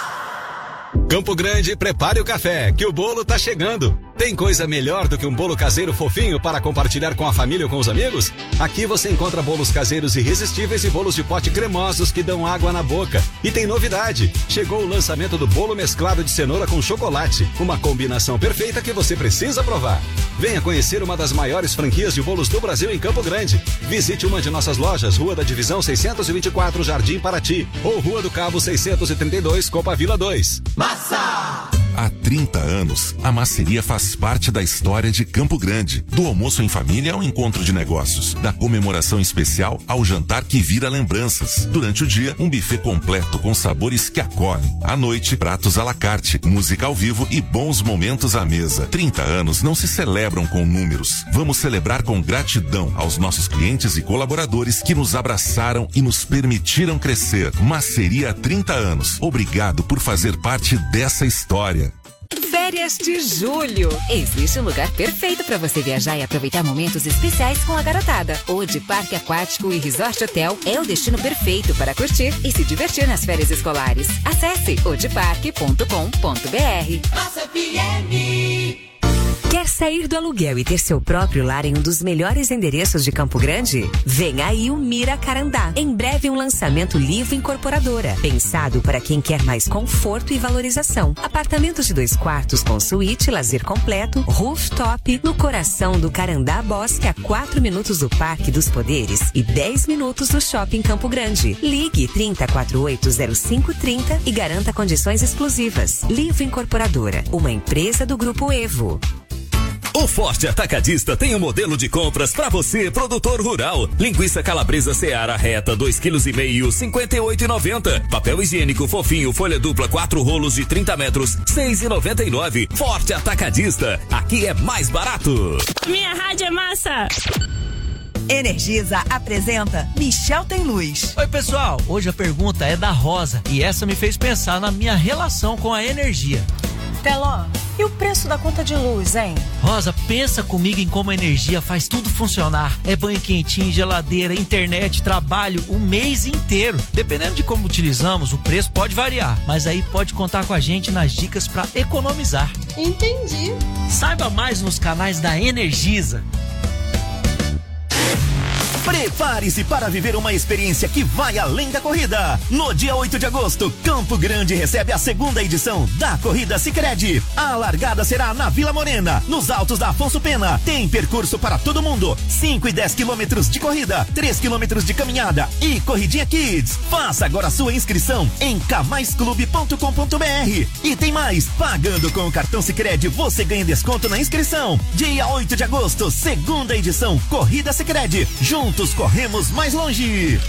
Speaker 12: Campo Grande, prepare o café, que o bolo tá chegando. Tem coisa melhor do que um bolo caseiro fofinho para compartilhar com a família ou com os amigos? Aqui você encontra bolos caseiros irresistíveis e bolos de pote cremosos que dão água na boca. E tem novidade, chegou o lançamento do bolo mesclado de cenoura com chocolate, uma combinação perfeita que você precisa provar. Venha conhecer uma das maiores franquias de bolos do Brasil em Campo Grande. Visite uma de nossas lojas, Rua da Divisão seiscentos e vinte e quatro, Jardim Paraty, ou Rua do Cabo seiscentos e trinta e dois, Copa Vila dois.
Speaker 14: Massa! Há trinta anos, a Masseria faz parte da história de Campo Grande. Do almoço em família ao encontro de negócios, da comemoração especial ao jantar que vira lembranças. Durante o dia, um buffet completo com sabores que acolhem. À noite, pratos à la carte, música ao vivo e bons momentos à mesa. trinta anos não se celebram com números. Vamos celebrar com gratidão aos nossos clientes e colaboradores que nos abraçaram e nos permitiram crescer. Masseria há trinta anos. Obrigado por fazer parte dessa história.
Speaker 13: Férias de julho. Existe um lugar perfeito para você viajar e aproveitar momentos especiais com a garotada. O de Parque Aquático e Resort Hotel é o destino perfeito para curtir e se divertir nas férias escolares. Acesse odeparque ponto com ponto br.
Speaker 2: Massa F M.
Speaker 13: Quer sair do aluguel e ter seu próprio lar em um dos melhores endereços de Campo Grande? Vem aí o Mira Carandá. Em breve um lançamento Livro Incorporadora. Pensado para quem quer mais conforto e valorização. Apartamentos de dois quartos com suíte, lazer completo, rooftop, no coração do Carandá Bosque, a quatro minutos do Parque dos Poderes e dez minutos do Shopping Campo Grande. Ligue trinta, quarenta e oito, zero cinco, trinta e garanta condições exclusivas. Livro Incorporadora, uma empresa do Grupo Evo.
Speaker 16: O Forte Atacadista tem um modelo de compras para você, produtor rural. Linguiça calabresa Seara reta, dois quilos e meio, cinquenta e oito e noventa. Papel higiênico fofinho, folha dupla, quatro rolos de trinta metros, seis e noventa e nove. Forte Atacadista, aqui é mais barato.
Speaker 24: Minha rádio é massa.
Speaker 3: Energisa apresenta Michel Tem Luz.
Speaker 25: Oi pessoal, hoje a pergunta é da Rosa e essa me fez pensar na minha relação com a energia.
Speaker 26: Teló, e o preço da conta de luz, hein?
Speaker 25: Rosa, pensa comigo em como a energia faz tudo funcionar. É banho quentinho, geladeira, internet, trabalho, o mês inteiro. Dependendo de como utilizamos, o preço pode variar, mas aí pode contar com a gente nas dicas para economizar.
Speaker 26: Entendi.
Speaker 25: Saiba mais nos canais da Energisa.
Speaker 23: Prepare-se para viver uma experiência que vai além da corrida. No dia oito de agosto, Campo Grande recebe a segunda edição da Corrida Sicredi. A largada será na Vila Morena, nos altos da Afonso Pena. Tem percurso para todo mundo, cinco e dez quilômetros de corrida, três quilômetros de caminhada e corridinha Kids. Faça agora sua inscrição em camaisclube ponto com ponto br. E tem mais, pagando com o cartão Sicredi você ganha desconto na inscrição. Dia oito de agosto, segunda edição Corrida Sicredi. Juntos corremos mais longe.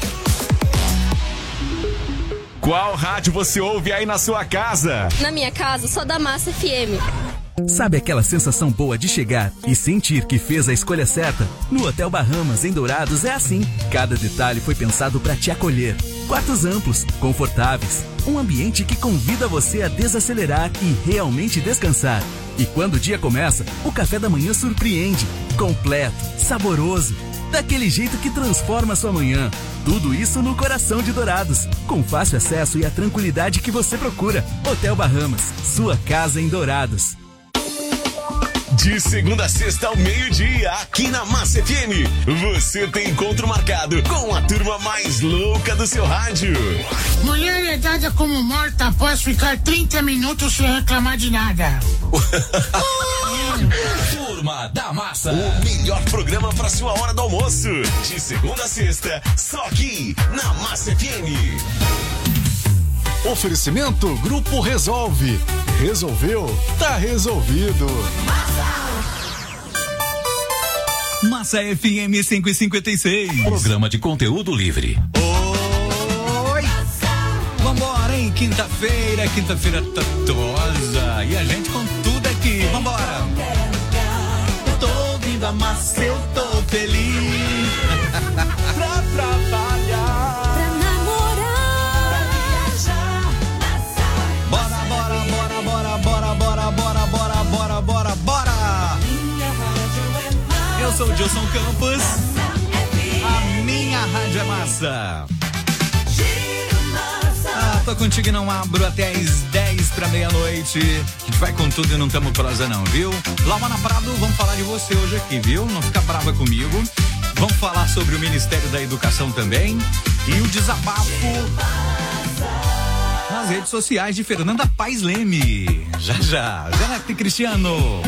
Speaker 27: Qual rádio você ouve aí na sua casa?
Speaker 28: Na minha casa, só da Massa F M.
Speaker 29: Sabe aquela sensação boa de chegar e sentir que fez a escolha certa? No Hotel Bahamas, em Dourados, é assim. Cada detalhe foi pensado para te acolher. Quartos amplos, confortáveis, um ambiente que convida você a desacelerar e realmente descansar. E quando o dia começa, o café da manhã surpreende. Completo, saboroso. daquele jeito que transforma sua manhã. Tudo isso no coração de Dourados, com fácil acesso e a tranquilidade que você procura. Hotel Bahamas, sua casa em Dourados.
Speaker 9: De segunda a sexta ao meio-dia, aqui na Massa F M, você tem encontro marcado com a turma mais louca do seu rádio.
Speaker 4: Mulher é dada como morta após ficar trinta minutos sem reclamar de nada.
Speaker 9: Turma da Massa, o melhor programa para sua hora do almoço. De segunda a sexta, só aqui na Massa F M.
Speaker 19: Oferecimento Grupo Resolve. Resolveu? Tá resolvido.
Speaker 6: Massa F M cinco e cinquenta e seis. Programa de conteúdo livre.
Speaker 11: Oi! Vambora, hein? Quinta-feira, quinta-feira tatosa. E a gente com tudo aqui. Vambora! Eu tô ouvindo a massa, eu tô feliz. Pra trabalhar. Eu sou o Gilson Campos. A minha rádio é massa. Ah, tô contigo e não abro até às dez pra meia-noite. A gente vai com tudo e não tamo prosa não, viu? Laura Prado, vamos falar de você hoje aqui, viu? Não fica brava comigo. Vamos falar sobre o Ministério da Educação também. E o desabafo nas redes sociais de Fernanda Paes Leme. Já, já. Janete Cristiano.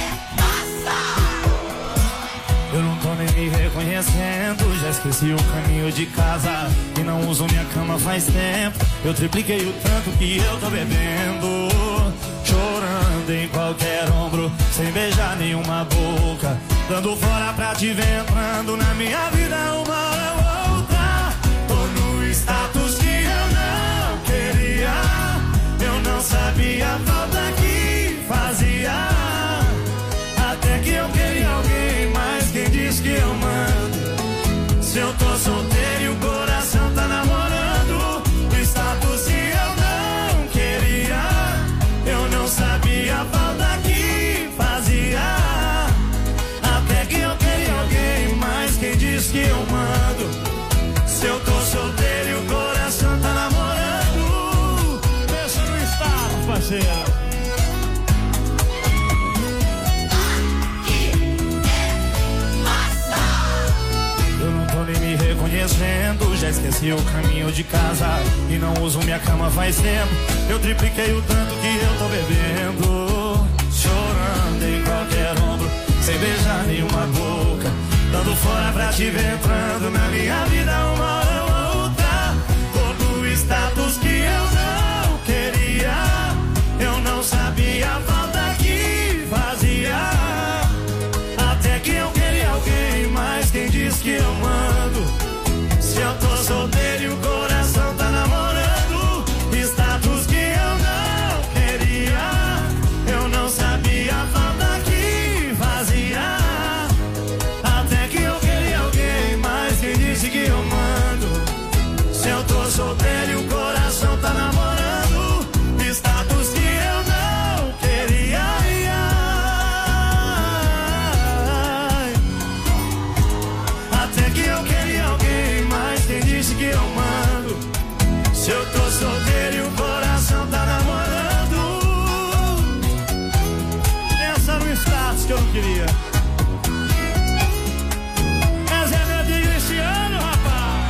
Speaker 5: Eu não tô nem me reconhecendo, já esqueci o caminho de casa e não uso minha cama faz tempo. Eu tripliquei o tanto que eu tô bebendo, chorando em qualquer ombro, sem beijar nenhuma boca, dando fora pra te ver entrando na minha vida uma hora ou outra. Tô no status que eu não queria, eu não sabia a falta que fazia, até que eu queria alguém mais. Quem diz que eu mando? Se eu tô solteiro e o coração tá namorando, o status que eu não queria, eu não sabia a falta que fazia, até que eu queria alguém mais. Quem diz que eu mando? Se eu tô solteiro e o coração tá namorando, deixa no status, parceiro. Nem me reconhecendo, já esqueci o caminho de casa e não uso minha cama faz tempo. Eu tripliquei o tanto que eu tô bebendo, chorando em qualquer ombro, sem beijar nenhuma boca, dando fora pra te ver entrando na minha vida uma hora ou outra. Tô no status que eu não queria, eu não sabia a falta que fazia, até que eu queria alguém mais. Quem diz que eu mando? Se eu tô solteiro e o coração tá namorando, status que eu não queria, eu não sabia a falta que fazia, até que eu queria alguém mais. Quem disse que eu mando? Se eu tô solteiro e o coração tá namorando, status que eu não queria, até que eu queria alguém mais. Quem disse que eu mando? Se eu tô solteiro e o coração tá namorando, pensa no status que eu não queria. É Zé de Cristiano, rapaz.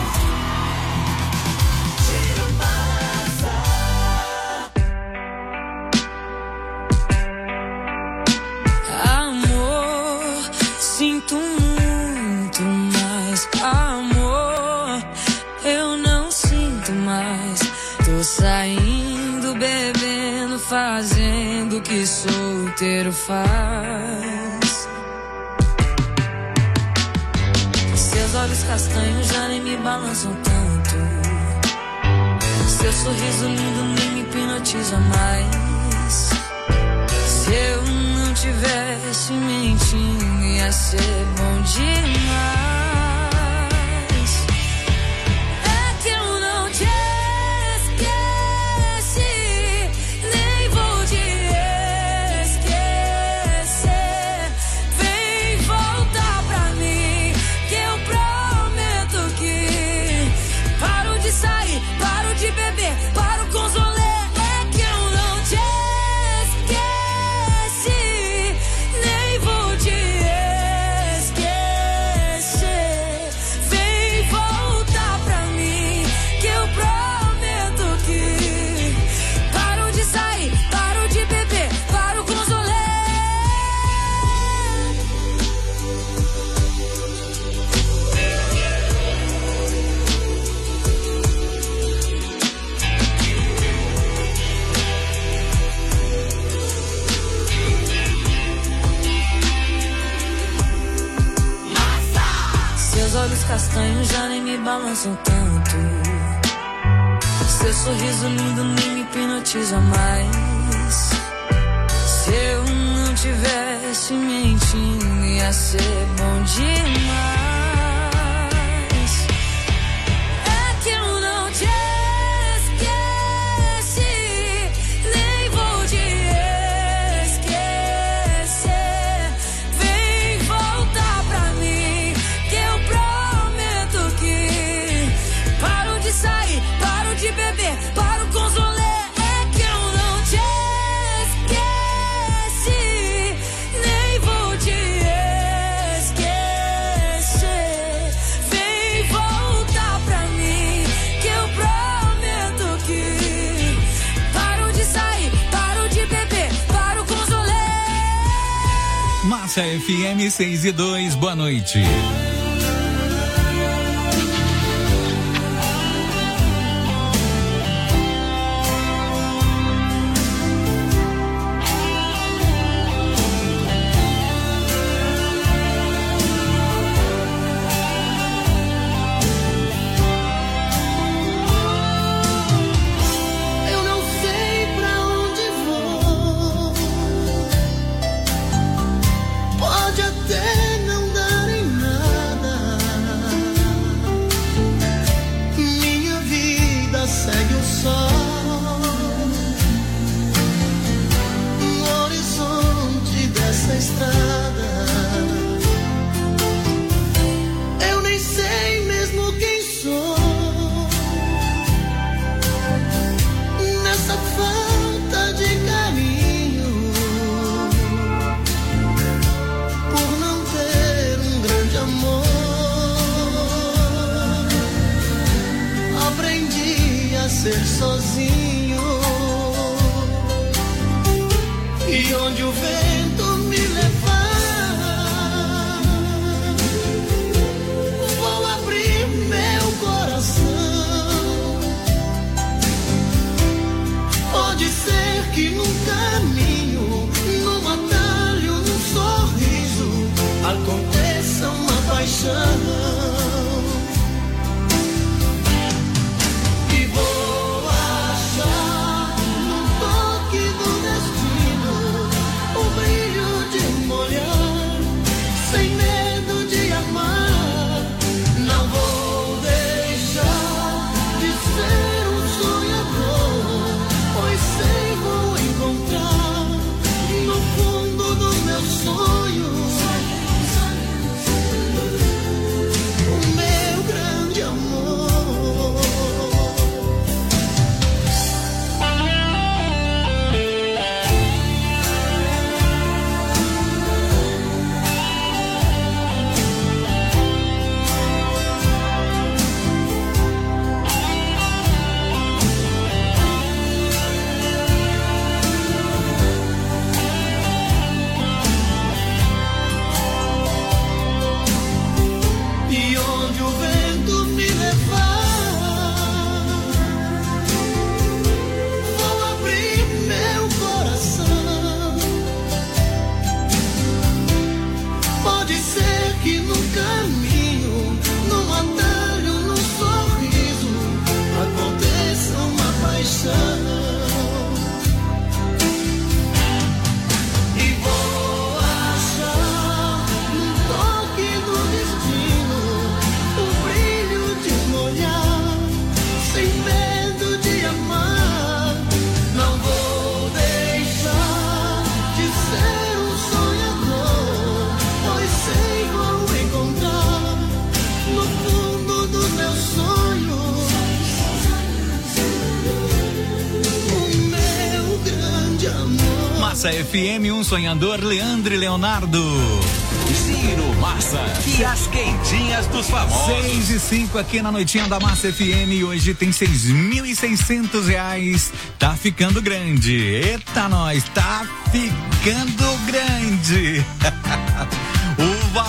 Speaker 8: Amor, sinto muito, mas amor, eu não sinto mais. Tô saindo, bebendo, fazendo o que solteiro faz. Seus olhos castanhos já nem me balançam tanto, seu sorriso lindo nem me hipnotiza mais. Se eu não tivesse mentindo, ia ser bom demais. É que eu não te esqueci, nem vou te esquecer. Vem voltar pra mim, Seus olhos castanhos já nem me balançam tanto. Seu sorriso lindo nem me hipnotiza mais. Se eu não tivesse mentindo, ia ser bom demais. É que eu não te esqueci, nem vou te esquecer. Vem voltar pra mim, que eu prometo que paro de sair, paro de beber, paro com os rolê. É que eu não te esqueci, nem vou te esquecer. Vem voltar pra mim, que eu prometo que paro de sair, paro de beber, paro com os rolê.
Speaker 11: Massa F M seis e dois, boa noite.
Speaker 1: Eu não sei pra onde vou. Pode até não dar em nada. Minha vida segue o sol no horizonte dessa estrada. Eu nem sei mesmo quem sou. Nessa falta de carinho, por não ter um grande amor, aprendi a ser sozinho. E onde o vento me levar, vou abrir meu coração. Pode ser que num caminho, num atalho, num sorriso, aconteça uma paixão. E vou achar num toque do destino o brilho de um olhar, sem medo de amar. Não vou deixar de ser um sonhador, pois sei vou encontrar no fundo dos meus sonhos o meu grande amor. E onde o vento me levar, vou abrir meu coração. Pode ser que no caminho, num atalho, num sorriso, aconteça uma paixão. E vou achar num toque do destino o brilho de um olhar, sem medo de amar. Não vou deixar de ser um sonhador, pois sei vou encontrar no fundo dos meus sonhos o meu grande amor.
Speaker 11: Massa F M, um sonhador, Leandro e Leonardo.
Speaker 6: Giro Massa. E as quentinhas dos famosos.
Speaker 11: seis e cinco aqui na noitinha da Massa F M e hoje tem seis mil e seiscentos reais. Tá ficando grande. Eita, nós, tá ficando grande. O valor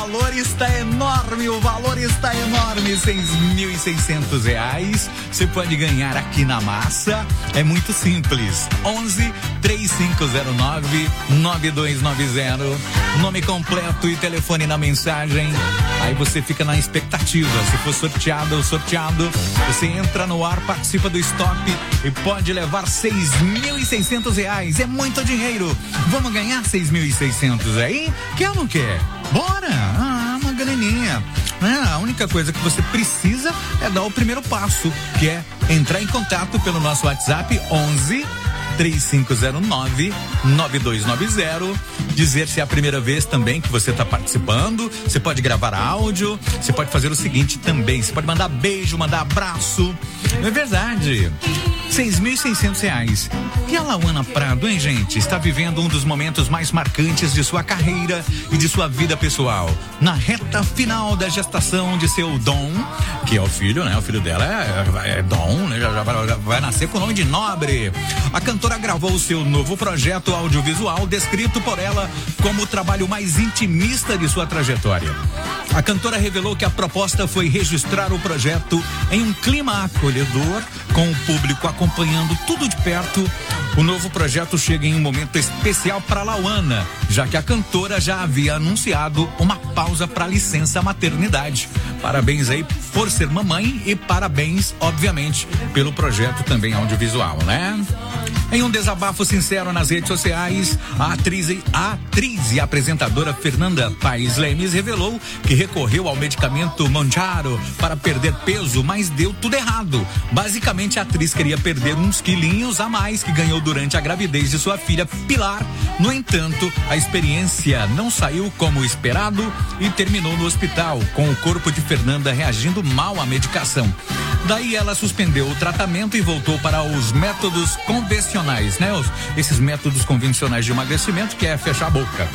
Speaker 11: valor está enorme, o valor está enorme, seis mil e seiscentos reais. Você pode ganhar aqui na Massa. É muito simples. onze, três cinco zero nove, nove dois nove zero. Nome completo e telefone na mensagem. Aí você fica na expectativa. Se for sorteado ou sorteado, você entra no ar, participa do stop e pode levar seis mil e seiscentos reais. É muito dinheiro. Vamos ganhar seis mil e seiscentos aí? Quer ou não quer? Bora! Ah, uma graninha. É, a única coisa que você precisa é dar o primeiro passo, que é entrar em contato pelo nosso WhatsApp onze, três cinco zero nove, nove dois nove zero. Dizer se é a primeira vez também que você está participando. Você pode gravar áudio. Você pode fazer o seguinte também. Você pode mandar beijo, mandar abraço. Não é verdade? seis mil e seiscentos reais. E a Lauana Prado, hein, gente? Está vivendo um dos momentos mais marcantes de sua carreira e de sua vida pessoal. Na reta final da gestação de seu Dom, que é o filho, né? O filho dela é, é Dom, né? Já, já vai, já vai nascer com o nome de Nobre. A cantora gravou o seu novo projeto audiovisual, descrito por ela como o trabalho mais intimista de sua trajetória. A cantora revelou que a proposta foi registrar o projeto em um clima acolhedor, com o público acompanhando tudo de perto. O novo projeto chega em um momento especial para Lauana, já que a cantora já havia anunciado uma pausa para licença maternidade. Parabéns aí por ser mamãe e parabéns, obviamente, pelo projeto também audiovisual, né? Em um desabafo sincero nas redes sociais, a atriz, a atriz e apresentadora Fernanda Paes Lemes revelou que recorreu ao medicamento Mounjaro para perder peso, mas deu tudo errado. Basicamente, a atriz queria perder uns quilinhos a mais que ganhou durante a gravidez de sua filha Pilar. No entanto, a experiência não saiu como esperado e terminou no hospital, com o corpo de Fernanda reagindo mal à medicação. Daí ela suspendeu o tratamento e voltou para os métodos convencionais, né? Os, esses métodos convencionais de emagrecimento, que é fechar a boca.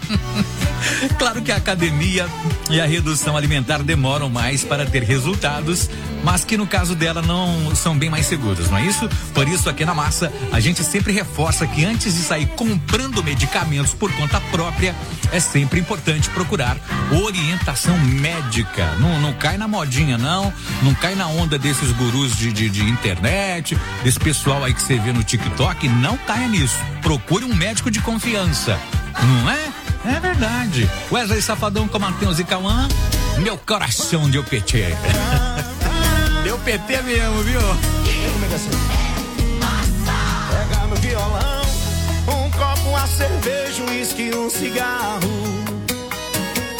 Speaker 11: Claro que a academia e a redução alimentar demoram mais para ter resultados, mas que no caso dela não são bem mais seguros, não é isso? Por isso, aqui na Massa, a gente sempre reforça que antes de sair comprando medicamentos por conta própria, é sempre importante procurar orientação médica. Não, não cai na modinha, não. Não cai na onda desses gurus de, de, de internet, desse pessoal aí que você vê no TikTok. Não caia nisso. Procure um médico de confiança. Não é? É verdade. Wesley Safadão com Matheus e Cauã. Meu coração deu P T. Deu P T mesmo, viu?
Speaker 1: Pega no violão, um copo, uma cerveja, um uísque, um cigarro.